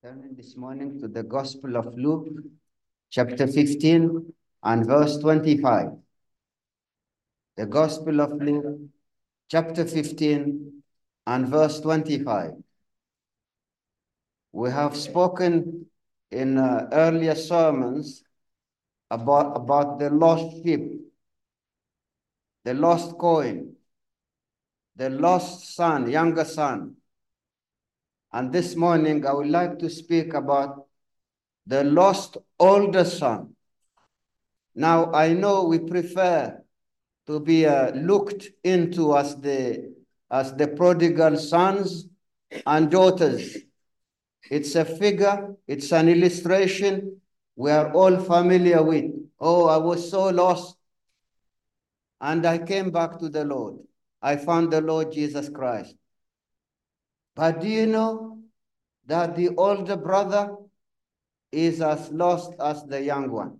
Turning this morning to the Gospel of Luke, chapter 15 and verse 25. The Gospel of Luke, chapter 15 and verse 25. We have spoken in earlier sermons about the lost sheep, the lost coin, the lost son, younger son. And this morning I would like to speak about the lost older son. Now, I know we prefer to be looked into as the prodigal sons and daughters. It's a figure, it's an illustration we are all familiar with. Oh, I was so lost, and I came back to the Lord. I found the Lord Jesus Christ. But do you know that the older brother is as lost as the young one?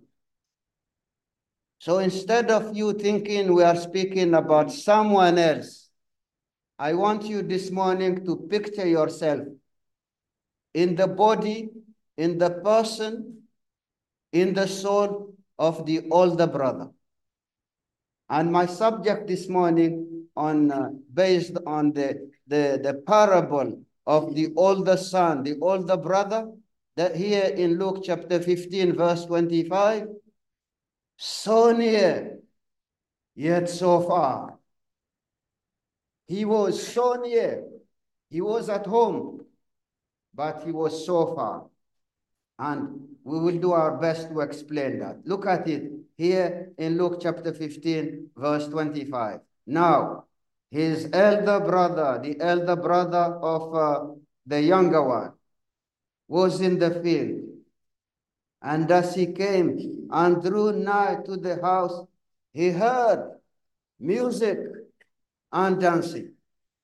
So instead of you thinking we are speaking about someone else, I want you this morning to picture yourself in the body, in the person, in the soul of the older brother. And my subject this morning based on the parable of the older son, the older brother, that here in Luke chapter 15, verse 25, so near, yet so far. He was so near. He was at home, but he was so far. And we will do our best to explain that. Look at it here in Luke chapter 15, verse 25. Now, his elder brother, the elder brother of the younger one, was in the field. And as he came and drew nigh to the house, he heard music and dancing.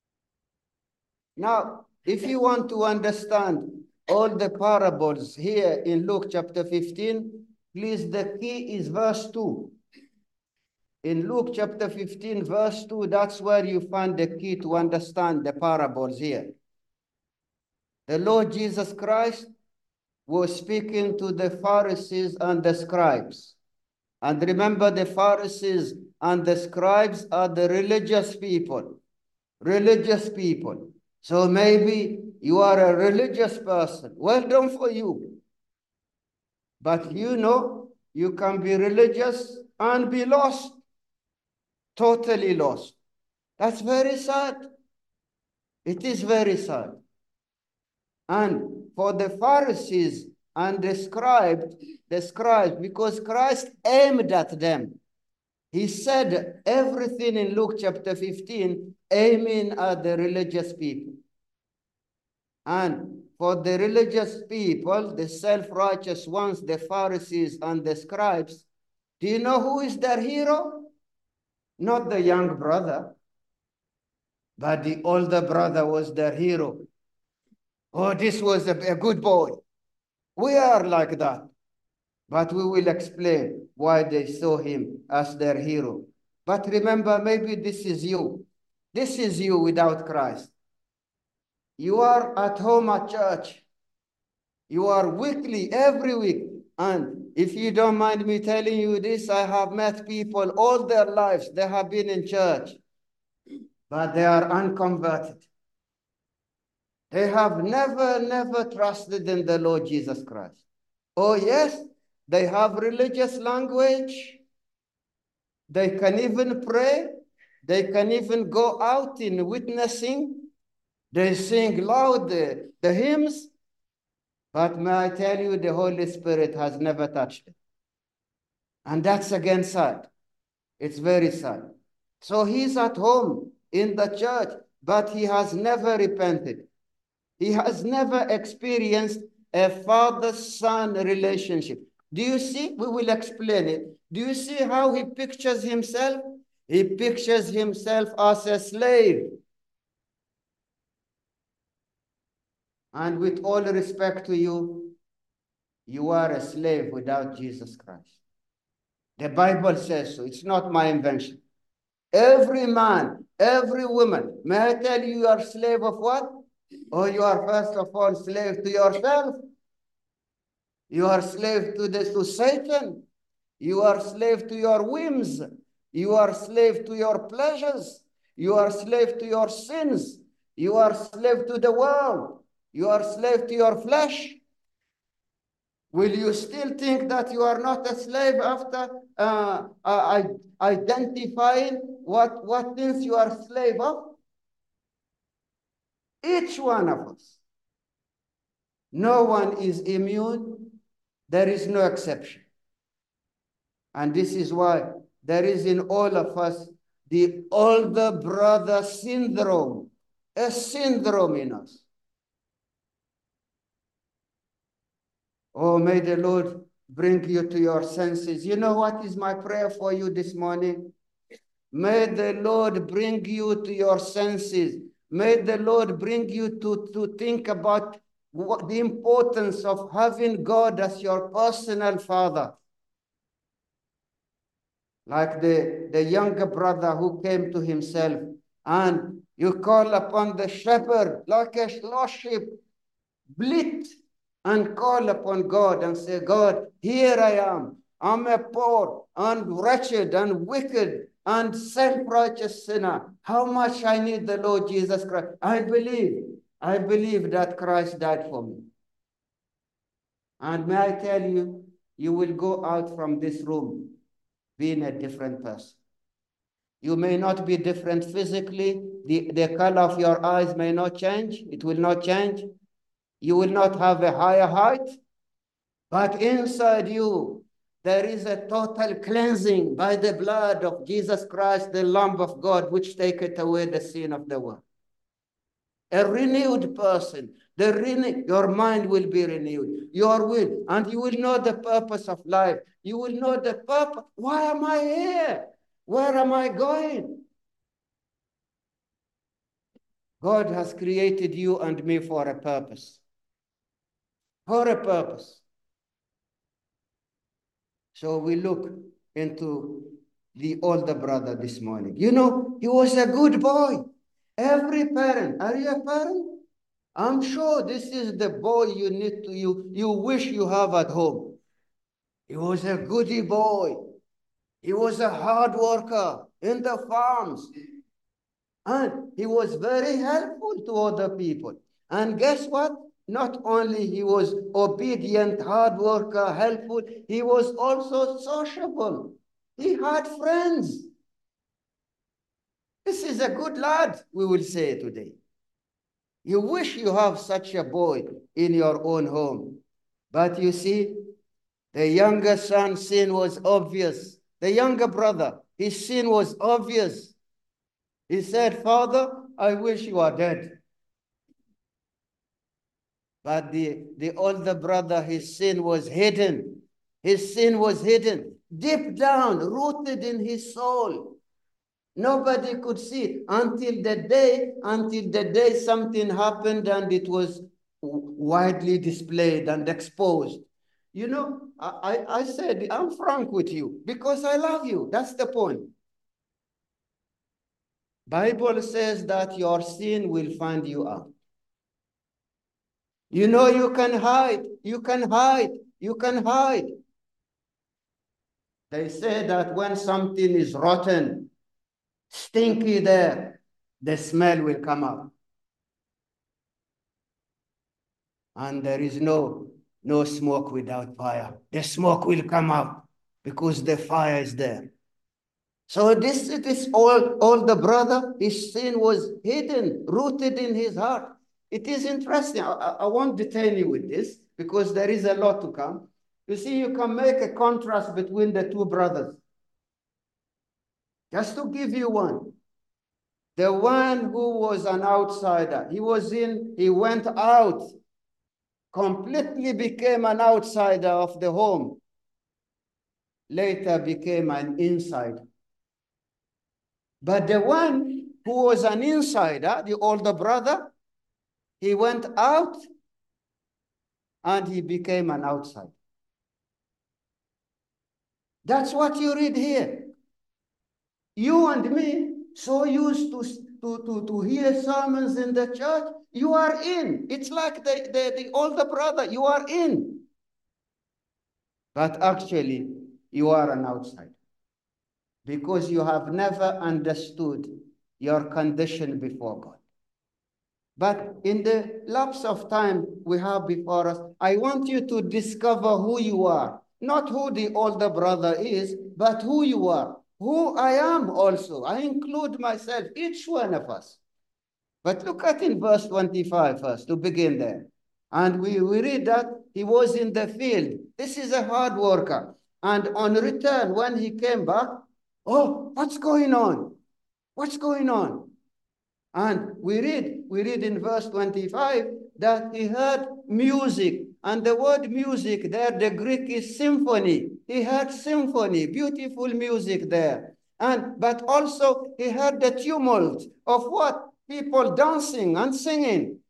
Now, if you want to understand all the parables here in Luke chapter 15, please, the key is verse 2. In Luke chapter 15, verse 2, that's where you find the key to understand the parables here. The Lord Jesus Christ was speaking to the Pharisees and the scribes. And remember, the Pharisees and the scribes are the religious people. Religious people. So maybe you are a religious person. Well done for you. But you know, you can be religious and be lost. Totally lost. That's very sad. It is very sad. And for the Pharisees and the scribes, because Christ aimed at them. He said everything in Luke chapter 15, aiming at the religious people. And for the religious people, the self-righteous ones, the Pharisees and the scribes, do you know who is their hero? Not the young brother, but the older brother was their hero. Oh, this was a good boy. We are like that. But we will explain why they saw him as their hero. But remember, maybe this is you. This is you without Christ. You are at home at church. You are weekly, every week. And if you don't mind me telling you this, I have met people all their lives. They have been in church, but they are unconverted. They have never trusted in the Lord Jesus Christ. Oh yes, they have religious language. They can even pray. They can even go out in witnessing. They sing loud the hymns. But may I tell you, the Holy Spirit has never touched it. And that's again sad. It's very sad. So he's at home in the church, but he has never repented. He has never experienced a father-son relationship. Do you see? We will explain it. Do you see how he pictures himself? He pictures himself as a slave. And with all respect to you, you are a slave without Jesus Christ. The Bible says so. It's not my invention. Every man, every woman, may I tell you, you are slave of what? Or you are first of all slave to yourself You are slave to Satan. You are slave to your whims. You are slave to your pleasures. You are slave to your sins. You are slave to the world. You are slave to your flesh. Will you still think that you are not a slave after identifying what things you are slave of? Each one of us. No one is immune. There is no exception. And this is why there is in all of us the older brother syndrome, a syndrome in us. Oh, may the Lord bring you to your senses. You know what is my prayer for you this morning? May the Lord bring you to your senses. May the Lord bring you to think about the importance of having God as your personal father. Like the younger brother who came to himself, and you call upon the shepherd like a lost sheep, bleat and call upon God and say, God, here I am. I'm a poor and wretched and wicked and self-righteous sinner. How much I need the Lord Jesus Christ. I believe that Christ died for me. And may I tell you, you will go out from this room being a different person. You may not be different physically. The color of your eyes may not change. It will not change. You will not have a higher height. But inside you, there is a total cleansing by the blood of Jesus Christ, the Lamb of God, which taketh away the sin of the world. A renewed person. Your mind will be renewed. Your will. And you will know the purpose of life. You will know the purpose. Why am I here? Where am I going? God has created you and me for a purpose. For a purpose. So we look into the older brother this morning. You know, he was a good boy. Every parent, are you a parent? I'm sure this is the boy you wish you have at home. He was a goody boy. He was a hard worker in the farms. And he was very helpful to other people. And guess what? Not only he was obedient, hard worker, helpful, he was also sociable. He had friends. This is a good lad, we will say today. You wish you have such a boy in your own home. But you see, the younger son's sin was obvious. The younger brother, his sin was obvious. He said, Father, I wish you are dead. But the older brother, his sin was hidden. His sin was hidden, deep down, rooted in his soul. Nobody could see until the day something happened and it was widely displayed and exposed. You know, I said, I'm frank with you because I love you. That's the point. Bible says that your sin will find you out. You know, you can hide, you can hide, you can hide. They say that when something is rotten, stinky there, the smell will come up. And there is no smoke without fire. The smoke will come up because the fire is there. So this all the brother, his sin was hidden, rooted in his heart. It is interesting. I won't detain you with this because there is a lot to come. You see, you can make a contrast between the two brothers. Just to give you one. The one who was an outsider, he went out, completely became an outsider of the home. Later became an insider. But the one who was an insider, the older brother, he went out and he became an outsider. That's what you read here. You and me, so used to hear sermons in the church, you are in. It's like the older brother, you are in. but actually you are an outsider because you have never understood your condition before God. But in the lapse of time we have before us, I want you to discover who you are. Not who the older brother is, but who you are. Who I am also. I include myself, each one of us. But look at in verse 25 first, to begin there. And we read that he was in the field. This is a hard worker. And on return, when he came back, oh, what's going on? What's going on? And we read in verse 25 that he heard music. And the word music there, the Greek is symphony. He heard symphony, beautiful music there. But also he heard the tumult of what? People dancing and singing.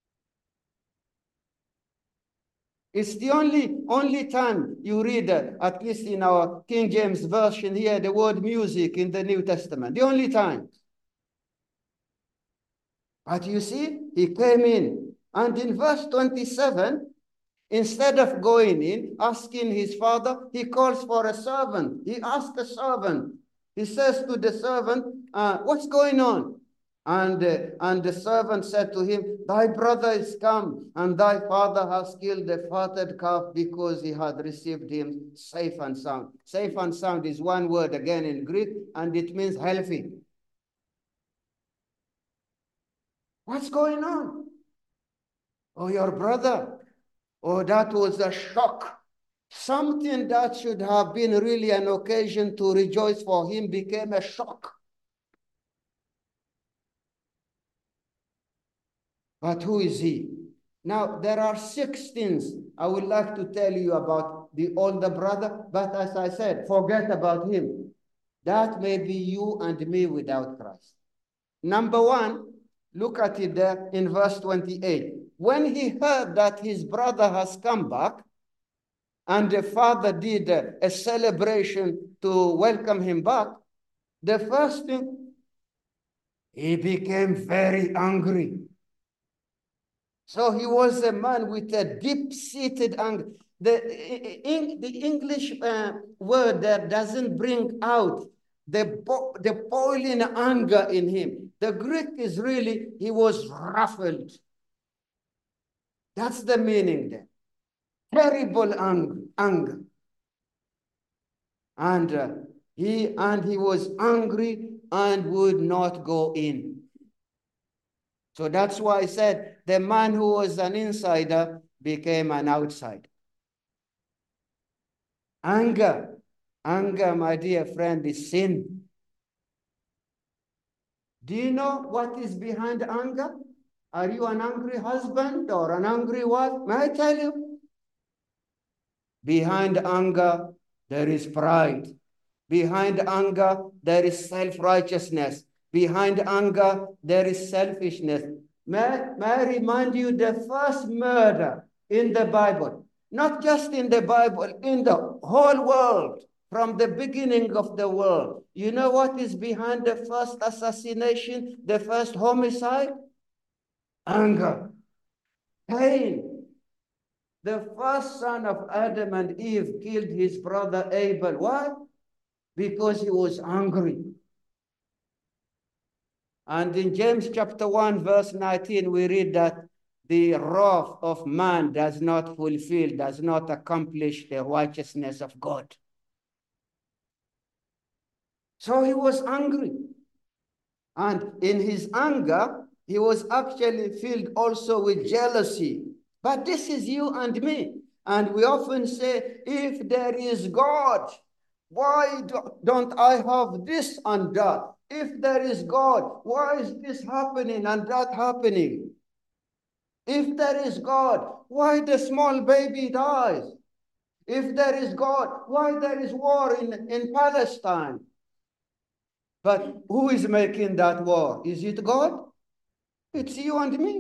It's the only time you read, at least in our King James Version here, the word music in the New Testament. The only time. But you see, he came in. And in verse 27, instead of going in, asking his father, he calls for a servant. He asked the servant. He says to the servant, what's going on? And the servant said to him, thy brother is come, and thy father has killed the fatted calf because he had received him safe and sound. Safe and sound is one word again in Greek, and it means healthy. What's going on? Oh, your brother. Oh, that was a shock. Something that should have been really an occasion to rejoice for him became a shock. But who is he? Now, there are 6 things I would like to tell you about the older brother, but as I said, forget about him. That may be you and me without Christ. Number 1, look at it there in verse 28. When he heard that his brother has come back, and the father did a celebration to welcome him back, the first thing, he became very angry. So he was a man with a deep-seated anger. The English word there doesn't bring out the boiling anger in him. The Greek is really, he was ruffled. That's the meaning there. Terrible anger. And he was angry and would not go in. So that's why I said the man who was an insider became an outsider. Anger, my dear friend, is sin. Do you know what is behind anger? Are you an angry husband or an angry wife? May I tell you? Behind anger, there is pride. Behind anger, there is self-righteousness. Behind anger, there is selfishness. May I remind you the first murder in the Bible, not just in the Bible, in the whole world, from the beginning of the world. You know what is behind the first assassination, the first homicide? Anger, pain. The first son of Adam and Eve killed his brother Abel. Why? Because he was angry. And in James chapter 1, verse 19, we read that the wrath of man does not fulfill, does not accomplish the righteousness of God. So he was angry. And in his anger, he was actually filled also with jealousy. But this is you and me. And we often say, if there is God, why don't I have this and that? If there is God, why is this happening and that happening? If there is God, why the small baby dies? If there is God, why there is war in Palestine? But who is making that war? Is it God? It's you and me.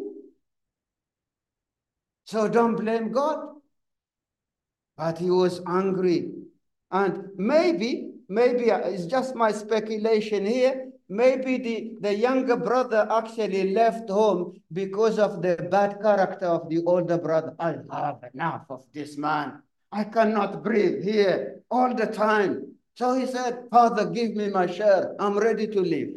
So don't blame God. But he was angry. And maybe it's just my speculation here, maybe the younger brother actually left home because of the bad character of the older brother. I have enough of this man. I cannot breathe here all the time. So he said, Father, give me my share. I'm ready to leave.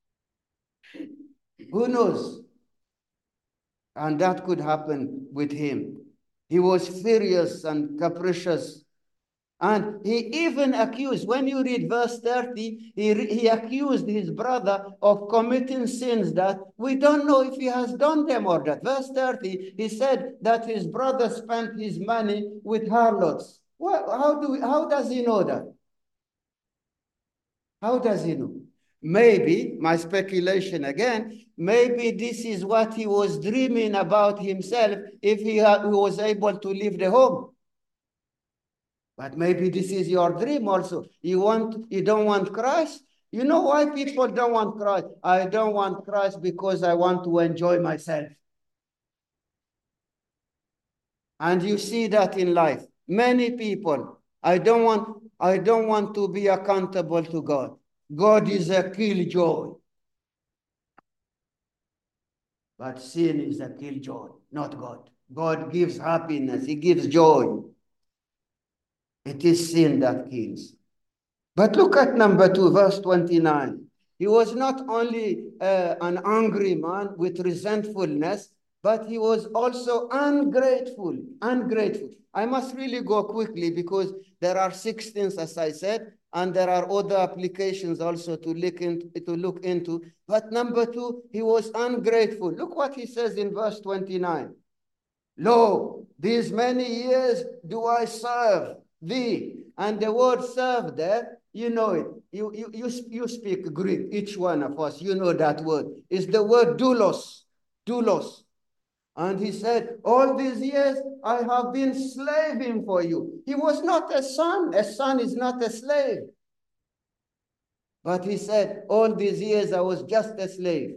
Who knows? And that could happen with him. He was furious and capricious. And he even accused, when you read verse 30, he accused his brother of committing sins that we don't know if he has done them or not. Verse 30, he said that his brother spent his money with harlots. Well, how does he know that? How does he know? Maybe, my speculation again, maybe this is what he was dreaming about himself if he was able to leave the home. But maybe this is your dream also. You don't want Christ? You know why people don't want Christ? I don't want Christ because I want to enjoy myself. And you see that in life. Many people, I don't want to be accountable to God. God is a killjoy. But sin is a killjoy, not God. God gives happiness. He gives joy. It is sin that kills. But look at number 2, verse 29. He was not only an angry man with resentfulness, but he was also ungrateful. Ungrateful. I must really go quickly because there are 6 things, as I said, and there are other applications also to look into. But number 2, he was ungrateful. Look what he says in verse 29. Lo, these many years do I serve thee. And the word serve there, you know it. You speak Greek, each one of us, you know that word. It's the word doulos. Doulos. And he said, all these years I have been slaving for you. He was not a son. A son is not a slave. But he said, all these years I was just a slave.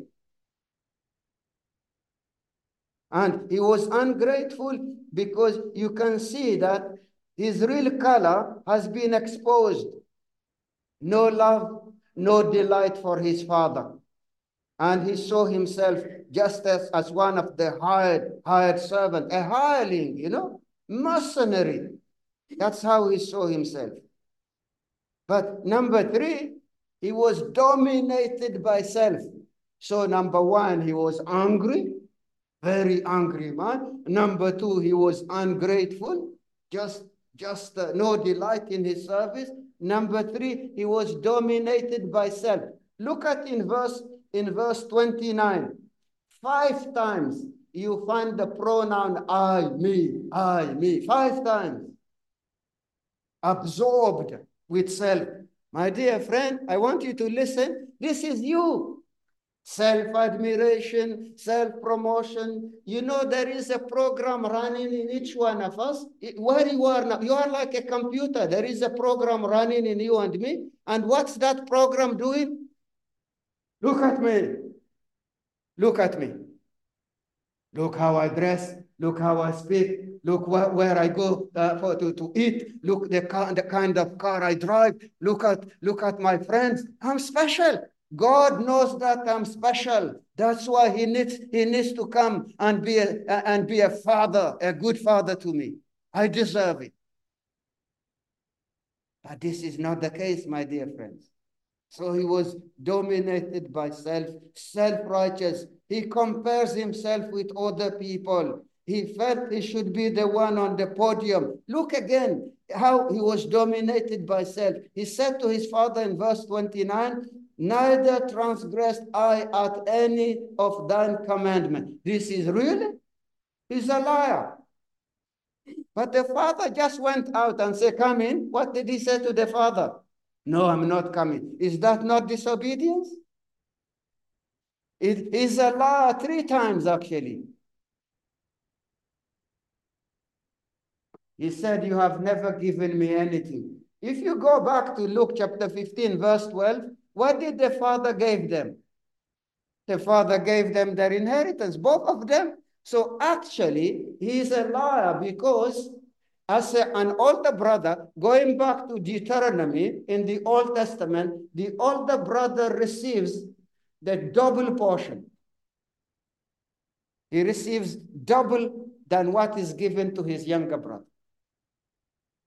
And he was ungrateful because you can see that his real color has been exposed. No love, no delight for his father. And he saw himself just as one of the hired servant, a hireling, mercenary. That's how he saw himself. But number 3, he was dominated by self. So number 1, he was angry, very angry man. Number 2, he was ungrateful, just no delight in his service. Number 3, he was dominated by self. Look at in verse 29. 5 times you find the pronoun I, me. 5 times. Absorbed with self. My dear friend, I want you to listen. This is you. Self-admiration, self-promotion. You know, there is a program running in each one of us. Where you are now, you are like a computer. There is a program running in you and me. And what's that program doing? Look at me. Look at me. Look how I dress. Look how I speak. Look where I go to eat. Look the kind of car I drive. Look at my friends. I'm special. God knows that I'm special. That's why he needs to come and be a father, a good father to me. I deserve it. But this is not the case, my dear friends. So he was dominated by self-righteous. He compares himself with other people. He felt he should be the one on the podium. Look again how he was dominated by self. He said to his father in verse 29, neither transgressed I at any of thine commandments. This is really? He's a liar. But the father just went out and said, come in. What did he say to the father? No, I'm not coming. Is that not disobedience? It is a liar 3 times, actually. He said, you have never given me anything. If you go back to Luke chapter 15, verse 12, what did the father give them? The father gave them their inheritance, both of them. So actually, he is a liar because as an older brother, going back to Deuteronomy in the Old Testament, the older brother receives the double portion. He receives double than what is given to his younger brother.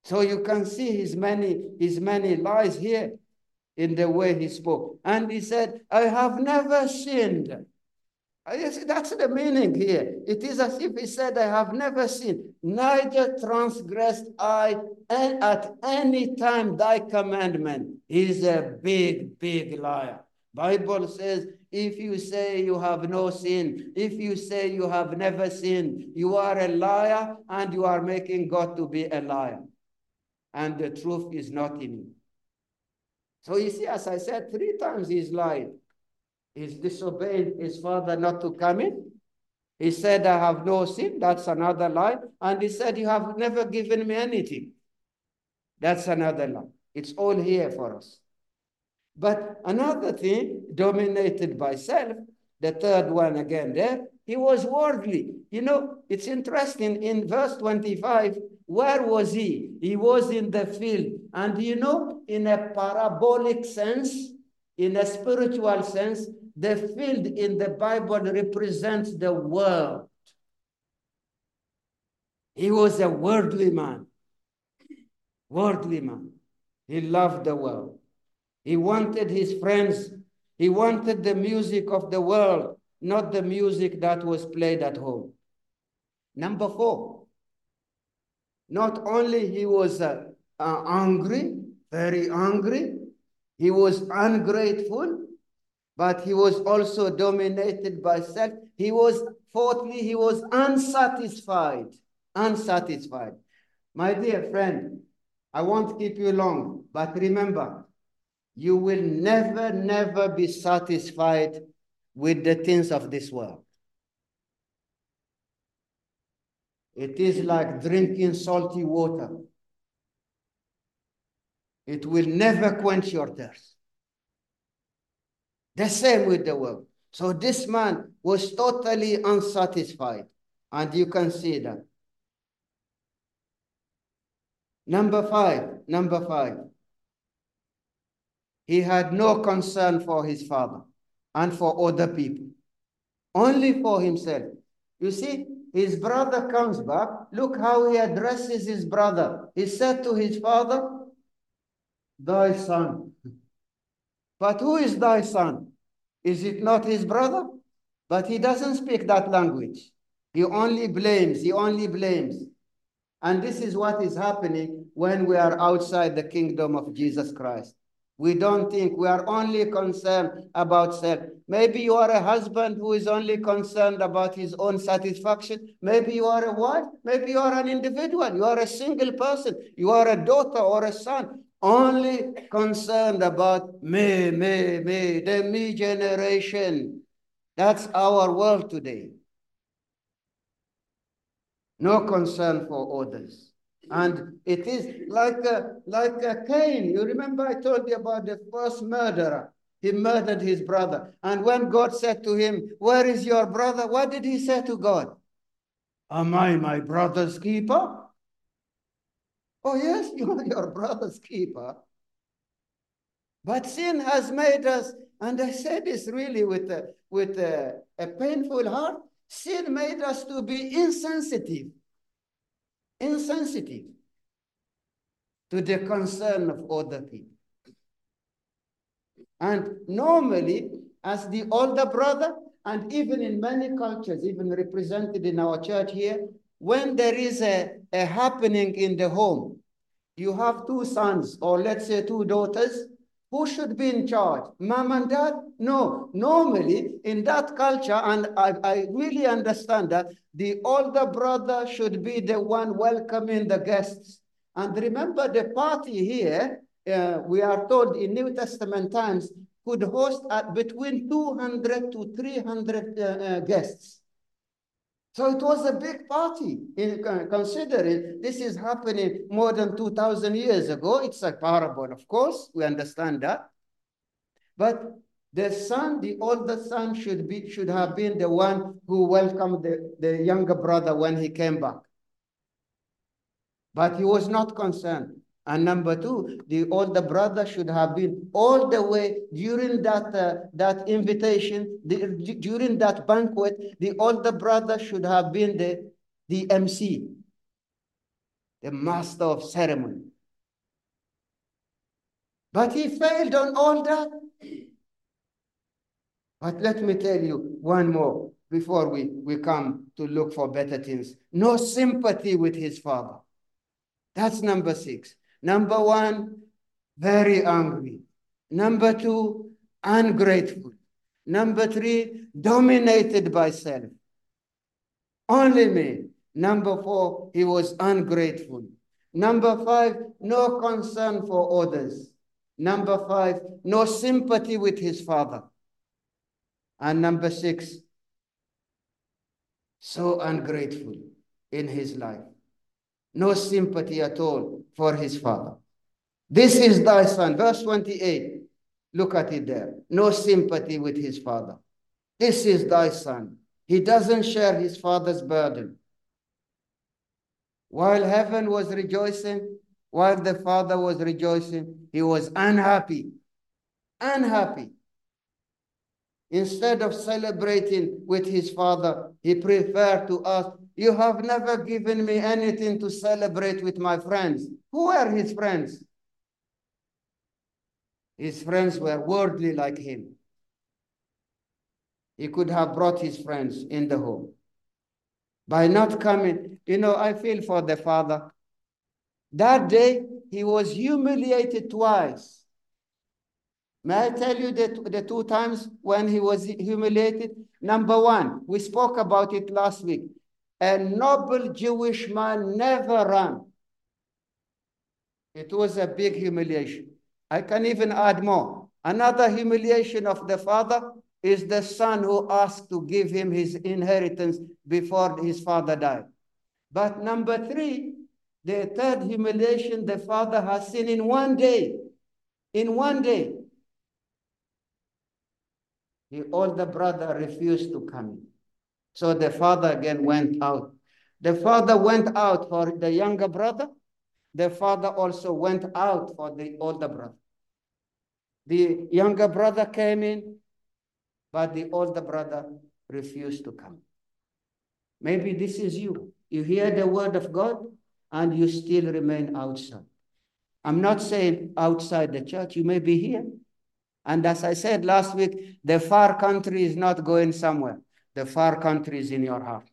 So you can see his many lies here in the way he spoke. And he said, I have never sinned. That's the meaning here. It is as if he said, I have never sinned, neither transgressed I at any time thy commandment. He's a big, big liar. Bible says, if you say you have no sin, if you say you have never sinned, you are a liar and you are making God to be a liar. And the truth is not in you. So you see, as I said, 3 times he's lied. He's disobeyed his father not to come in. He said, I have no sin. That's another lie. And he said, you have never given me anything. That's another lie. It's all here for us. But another thing, dominated by self, the third one again there, he was worldly. You know, it's interesting in verse 25, where was he? He was in the field. And you know, in a parabolic sense, in a spiritual sense, the field in the Bible represents the world. He was a worldly man. Worldly man. He loved the world. He wanted his friends. He wanted the music of the world, not the music that was played at home. Number 4, not only he was angry, very angry, he was ungrateful, but he was also dominated by self. Fourthly, he was unsatisfied. Unsatisfied. My dear friend, I won't keep you long, but remember, you will never, never be satisfied with the things of this world. It is like drinking salty water. It will never quench your thirst. The same with the world. So this man was totally unsatisfied. And you can see that. Number five. He had no concern for his father and for other people. Only for himself. You see, his brother comes back. Look how he addresses his brother. He said to his father, thy son. But who is thy son? Is it not his brother? But he doesn't speak that language. He only blames. And this is what is happening when we are outside the kingdom of Jesus Christ. We don't think, we are only concerned about self. Maybe you are a husband who is only concerned about his own satisfaction. Maybe you are a wife. Maybe you are an individual. You are a single person. You are a daughter or a son. Only concerned about me, the me generation. That's our world today. No concern for others. And it is like a Cain. You remember I told you about the first murderer. He murdered his brother. And when God said to him, where is your brother? What did he say to God? Am I my brother's keeper? Oh yes, you are your brother's keeper. But sin has made us, and I say this really with a painful heart, sin made us to be insensitive to the concern of other people. And normally, as the older brother, and even in many cultures, even represented in our church here, when there is a happening in the home, you have 2 sons, or let's say 2 daughters, who should be in charge? Mom and dad? No. Normally, in that culture, and I really understand that, the older brother should be the one welcoming the guests. And remember, the party here, we are told in New Testament times, could host at between 200 to 300 guests. So it was a big party, considering this is happening more than 2,000 years ago. It's a parable, of course, we understand that. But the son, the older son, should have been the one who welcomed the younger brother when he came back. But he was not concerned. And number 2, the older brother should have been all the way during that invitation, during that banquet. The older brother should have been the MC, a master of ceremony. But he failed on all that. But let me tell you one more before we come to look for better things. No sympathy with his father. That's number 6. Number 1, very angry. Number 2, ungrateful. Number 3, dominated by self. Only me. Number 4, he was ungrateful. Number 5, no concern for others. Number 5, no sympathy with his father. And number 6, so ungrateful in his life. No sympathy at all for his father. This is thy son. Verse 28. Look at it there. No sympathy with his father. This is thy son. He doesn't share his father's burden. While heaven was rejoicing, while the father was rejoicing, he was unhappy. Unhappy. Instead of celebrating with his father, he preferred to ask, you have never given me anything to celebrate with my friends. Who are his friends? His friends were worldly like him. He could have brought his friends in the home. By not coming, I feel for the father. That day, he was humiliated twice. May I tell you the 2 times when he was humiliated? Number 1, we spoke about it last week. A noble Jewish man never ran. It was a big humiliation. I can even add more. Another humiliation of the father is the son who asked to give him his inheritance before his father died. But number 3, the third humiliation the father has seen in one day. In one day. The older brother refused to come in. So the father again went out. The father went out for the younger brother. The father also went out for the older brother. The younger brother came in, but the older brother refused to come. Maybe this is you. You hear the word of God and you still remain outside. I'm not saying outside the church. You may be here. And as I said last week, the far country is not going somewhere. The far country is in your heart.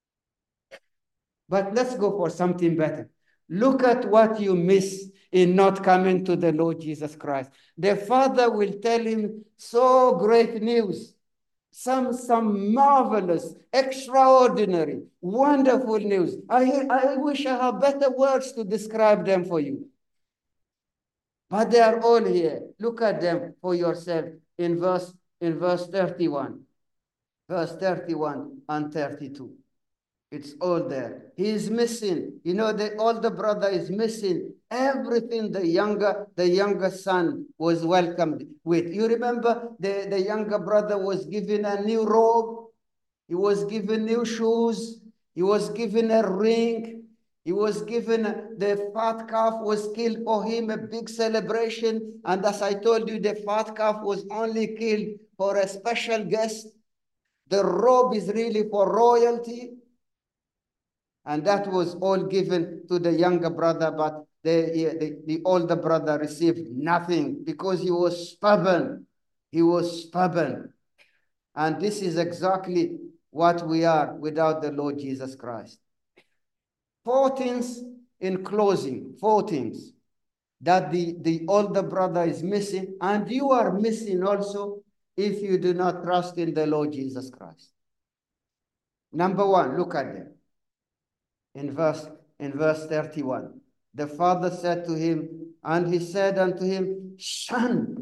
But let's go for something better. Look at what you miss in not coming to the Lord Jesus Christ. The Father will tell him so great news, some marvelous, extraordinary, wonderful news. I wish I had better words to describe them for you. But they are all here. Look at them for yourself in verse 31. Verse 31 and 32. It's all there. He is missing. The older brother is missing everything the younger son was welcomed with. You remember the younger brother was given a new robe. He was given new shoes. He was given a ring. He was given, the fat calf was killed for him, a big celebration. And as I told you, the fat calf was only killed for a special guest. The robe is really for royalty. And that was all given to the younger brother, but the older brother received nothing because he was stubborn. He was stubborn. And this is exactly what we are without the Lord Jesus Christ. 4 things in closing, 4 things that the older brother is missing, and you are missing also if you do not trust in the Lord Jesus Christ. Number 1, look at them. In verse 31, the father said to him, and he said unto him, son,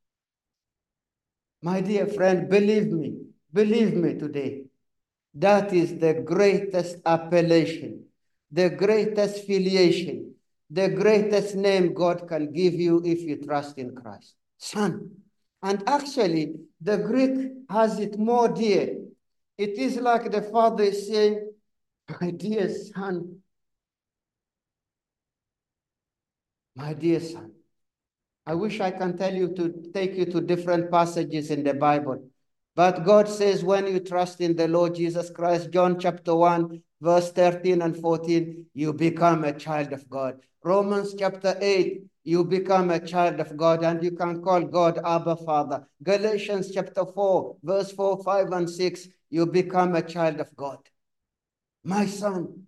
my dear friend, believe me today, that is the greatest appellation, the greatest filiation, the greatest name God can give you if you trust in Christ. Son. And actually, the Greek has it more dear. It is like the father is saying, my dear son, my dear son. I wish I can tell you to take you to different passages in the Bible. But God says when you trust in the Lord Jesus Christ, John chapter 1, verse 13 and 14, you become a child of God. Romans chapter 8, you become a child of God and you can call God Abba Father. Galatians chapter 4, verse 4, 5, and 6, you become a child of God. My son,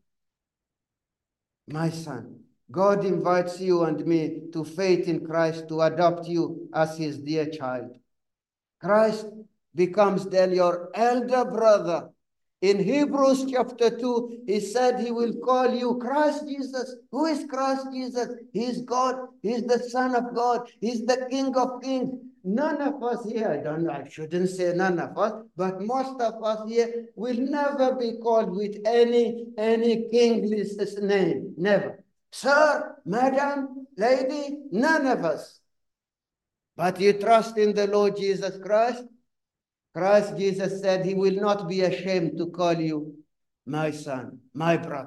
God invites you and me to faith in Christ, to adopt you as his dear child. Christ becomes then your elder brother. In Hebrews chapter 2, he said he will call you Christ Jesus. Who is Christ Jesus? He is God. He is the Son of God. He is the King of Kings. None of us here, I shouldn't say none of us, but most of us here will never be called with any kingly name. Never. Sir, madam, lady, none of us. But you trust in the Lord Jesus Christ. Christ Jesus said he will not be ashamed to call you my son, my brother.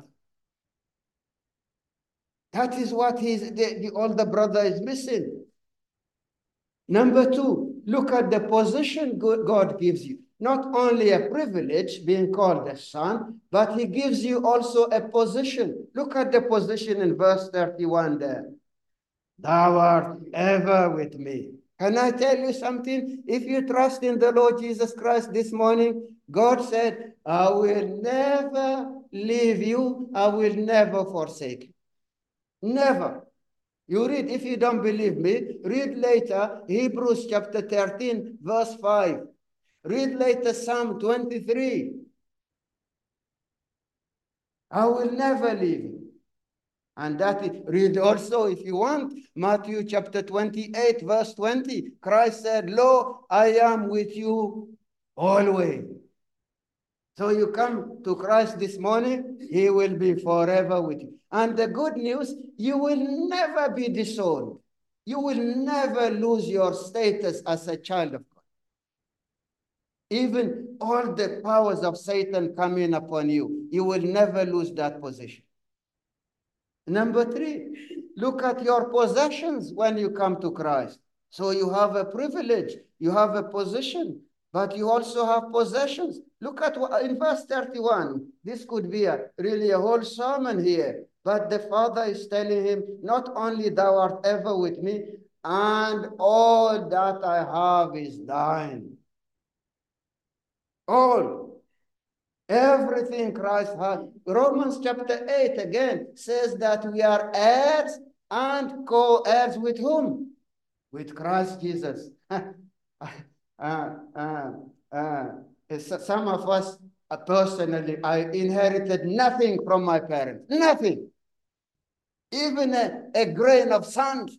That is what the older brother is missing. Number two, look at the position God gives you. Not only a privilege, being called a son, but he gives you also a position. Look at the position in verse 31 there. Thou art ever with me. Can I tell you something? If you trust in the Lord Jesus Christ this morning, God said, I will never leave you. I will never forsake you. Never. You read, if you don't believe me, read later Hebrews chapter 13, verse 5. Read later Psalm 23. I will never leave you. And that is, read also, if you want, Matthew chapter 28, verse 20. Christ said, lo, I am with you always. So you come to Christ this morning, he will be forever with you. And the good news, you will never be disowned. You will never lose your status as a child of God. Even all the powers of Satan coming upon you, you will never lose that position. Number three, look at your possessions when you come to Christ. So you have a privilege, you have a position, but you also have possessions. Look at what, in verse 31. This could be really a whole sermon here. But the father is telling him, not only thou art ever with me, and all that I have is thine. All. Everything Christ had. Romans chapter 8 again says that we are heirs and co-heirs with whom? With Christ Jesus. Some of us, personally, I inherited nothing from my parents. Nothing. Even a grain of sand.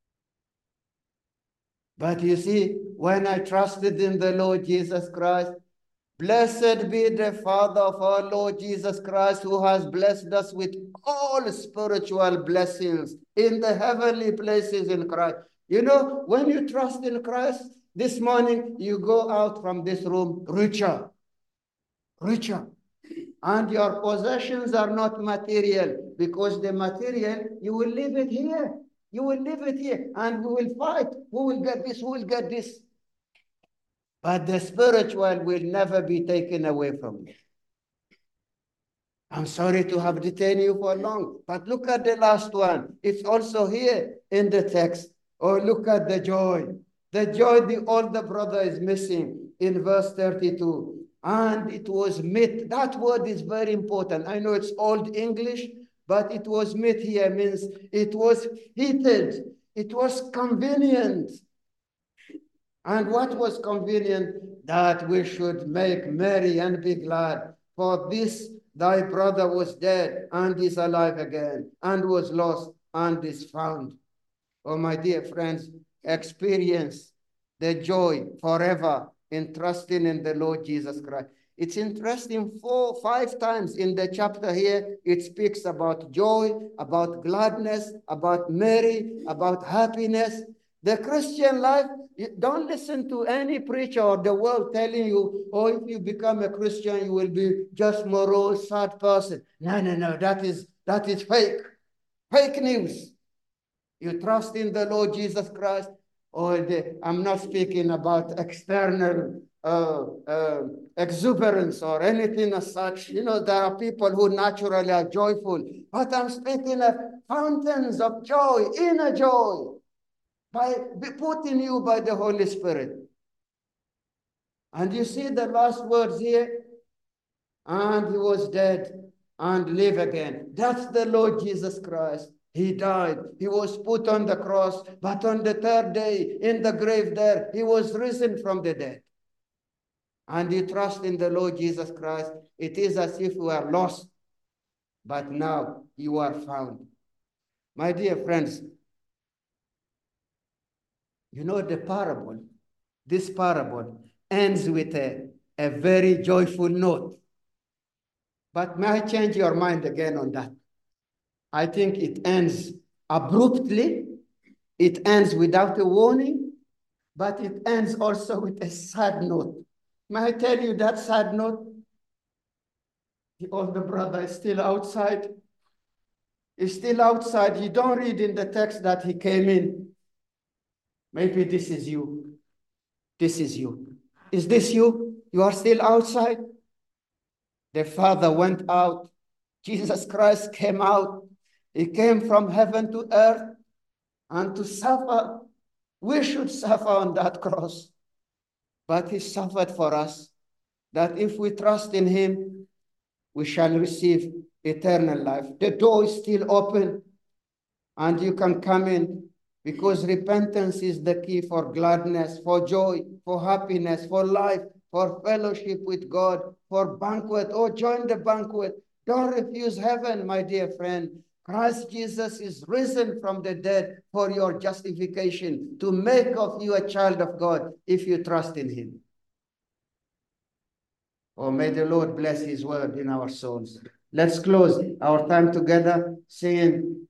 But you see, when I trusted in the Lord Jesus Christ, blessed be the Father of our Lord Jesus Christ, who has blessed us with all spiritual blessings in the heavenly places in Christ. You know, when you trust in Christ, this morning you go out from this room richer, richer. And your possessions are not material, because the material, you will leave it here. You will leave it here, and we will fight. Who will get this? Who will get this? But the spiritual will never be taken away from you. I'm sorry to have detained you for long, but look at the last one. It's also here in the text. Or look at the joy. The joy the older brother is missing in verse 32. And it was meat. That word is very important. I know it's old English, but it was meat here means it was heated. It was convenient. And what was convenient? That we should make merry and be glad. For this thy brother was dead and is alive again, and was lost and is found. Oh, my dear friends, experience the joy forever in trusting in the Lord Jesus Christ. It's interesting, 4 or 5 times in the chapter here, it speaks about joy, about gladness, about merry, about happiness. The Christian life, don't listen to any preacher or the world telling you, oh, if you become a Christian, you will be just morose, sad person. No, that is fake. Fake news. You trust in the Lord Jesus Christ, I'm not speaking about external exuberance or anything as such. You know, there are people who naturally are joyful, but I'm speaking of fountains of joy, inner joy, by put in you by the Holy Spirit. And you see the last words here, and he was dead and live again. That's the Lord Jesus Christ. He died. He was put on the cross, but on the third day in the grave there, he was risen from the dead. And you trust in the Lord Jesus Christ. It is as if we are lost, but now you are found. My dear friends, you know the parable. This parable ends with a very joyful note. But may I change your mind again on that? I think it ends abruptly. It ends without a warning, but it ends also with a sad note. May I tell you that sad note? The older brother is still outside. He's still outside. You don't read in the text that he came in. Maybe this is you. This is you. Is this you? You are still outside? The Father went out. Jesus Christ came out. He came from heaven to earth and to suffer. We should suffer on that cross. But he suffered for us, that if we trust in him, we shall receive eternal life. The door is still open, and you can come in, because repentance is the key for gladness, for joy, for happiness, for life, for fellowship with God, for banquet. Oh, join the banquet. Don't refuse heaven, my dear friend. Christ Jesus is risen from the dead for your justification, to make of you a child of God if you trust in him. Oh, may the Lord bless his word in our souls. Let's close our time together singing